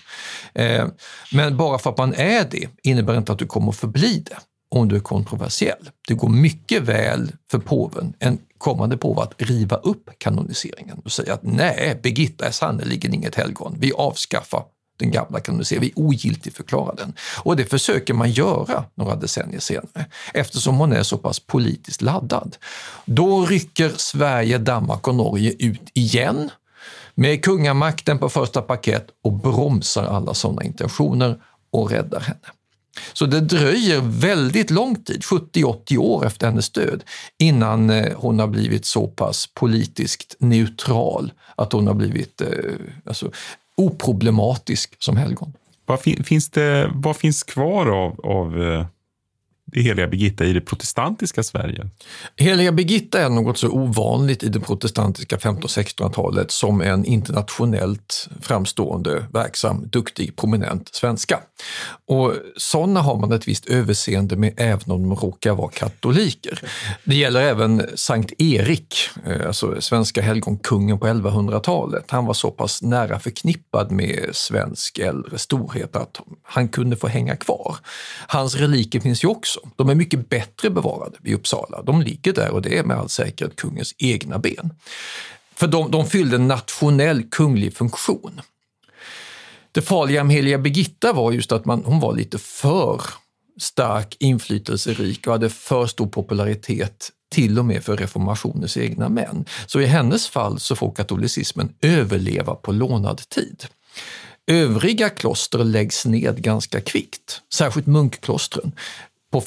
Men bara för att man är det innebär inte att du kommer att förbli det om du är kontroversiell. Det går mycket väl för påven, en kommande påve, att riva upp kanoniseringen och säga att nej, Birgitta är sannoliken inget helgon. Vi avskaffar den gamla kanoniseringen, vi ogiltigförklarar den. Och det försöker man göra några decennier senare eftersom hon är så pass politiskt laddad. Då rycker Sverige, Danmark och Norge ut igen med kungamakten på första parkett och bromsar alla sådana intentioner och räddar henne. Så det dröjer väldigt lång tid, 70-80 år efter hennes död, innan hon har blivit så pass politiskt neutral att hon har blivit oproblematisk som helgon. Vad finns kvar av det heliga Birgitta i det protestantiska Sverige? Heliga Birgitta är något så ovanligt i det protestantiska 1500-1600-talet som en internationellt framstående, verksam, duktig, prominent svenska. Och sådana har man ett visst överseende med även om de råkar vara katoliker. Det gäller även Sankt Erik, alltså svenska helgonkungen på 1100-talet. Han var så pass nära förknippad med svensk äldre storhet att han kunde få hänga kvar. Hans reliker finns ju också. De är mycket bättre bevarade i Uppsala. De ligger där och det är med all säkerhet kungens egna ben. För de fyllde en nationell kunglig funktion. Det farliga med heliga Birgitta var just att hon var lite för stark, inflytelserik och hade för stor popularitet till och med för reformationens egna män. Så i hennes fall så får katolicismen överleva på lånad tid. Övriga kloster läggs ned ganska kvickt, särskilt munkklostren på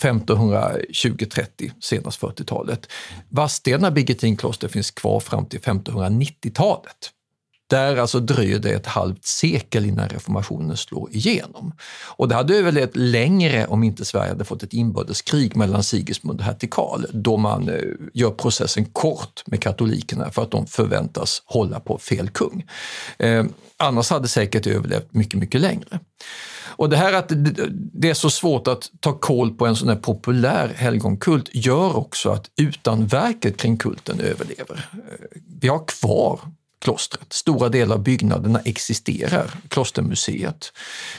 1520-30, senast 40-talet. Vadstena Birgittinkloster finns kvar fram till 1590-talet. Där alltså dröjer det ett halvt sekel innan reformationen slår igenom. Och det hade överlevt längre om inte Sverige hade fått ett inbördeskrig mellan Sigismund och hertig Karl, då man gör processen kort med katolikerna för att de förväntas hålla på fel kung. Annars hade säkert överlevt mycket, mycket längre. Och det här att det är så svårt att ta koll på en sån här populär helgonkult gör också att utanverket kring kulten överlever. Vi har kvar klostret. Stora delar av byggnaderna existerar, klostermuseet.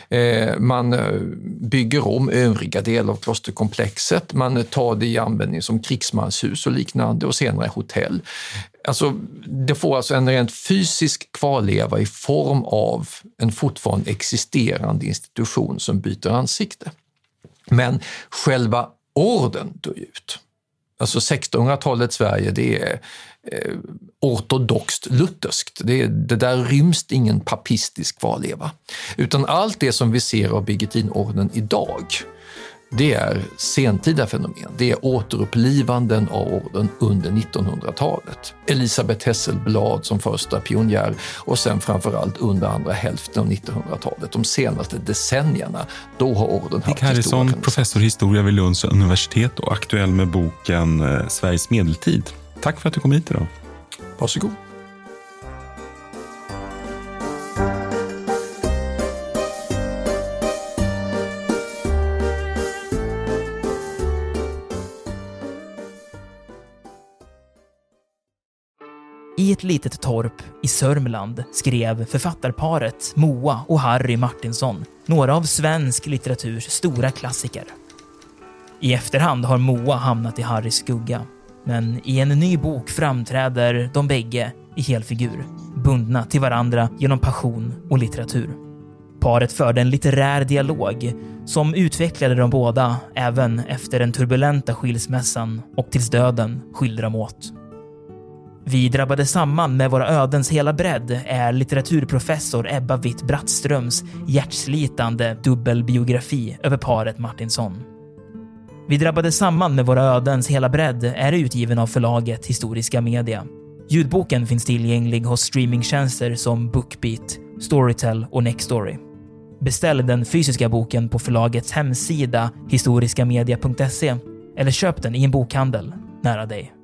Man bygger om övriga delar av klosterkomplexet. Man tar det i användning som krigsmanshus och liknande och senare hotell. Alltså, det får alltså en rent fysisk kvarleva i form av en fortfarande existerande institution som byter ansikte. Men själva orden dör ut. Alltså 1600-talets Sverige, det är ortodoxt lutherskt. Det där ryms ingen papistisk kvarleva. Utan allt det som vi ser av Birgittinorden idag, det är sentida fenomen. Det är återupplivanden av orden under 1900-talet. Elisabeth Hesselblad som första pionjär och sen framförallt under andra hälften av 1900-talet. De senaste decennierna, då har orden haft Dick Harrison, professor i historia vid Lunds universitet och aktuell med boken Sveriges medeltid. Tack för att du kom hit idag. Varsågod. I ett litet torp i Sörmland skrev författarparet Moa och Harry Martinsson några av svensk litteraturs stora klassiker. I efterhand har Moa hamnat i Harrys skugga, men i en ny bok framträder de bägge i helfigur, bundna till varandra genom passion och litteratur. Paret förde en litterär dialog som utvecklade de båda även efter den turbulenta skilsmässan och tills döden skilde dem åt. Vi drabbade samman med våra ödens hela bredd är litteraturprofessor Ebba Witt-Brattströms hjärtslitande dubbelbiografi över paret Martinsson. Vi drabbade samman med våra ödens hela bredd är utgiven av förlaget Historiska Media. Ljudboken finns tillgänglig hos streamingtjänster som Bookbeat, Storytel och Nextory. Beställ den fysiska boken på förlagets hemsida historiskamedia.se eller köp den i en bokhandel nära dig.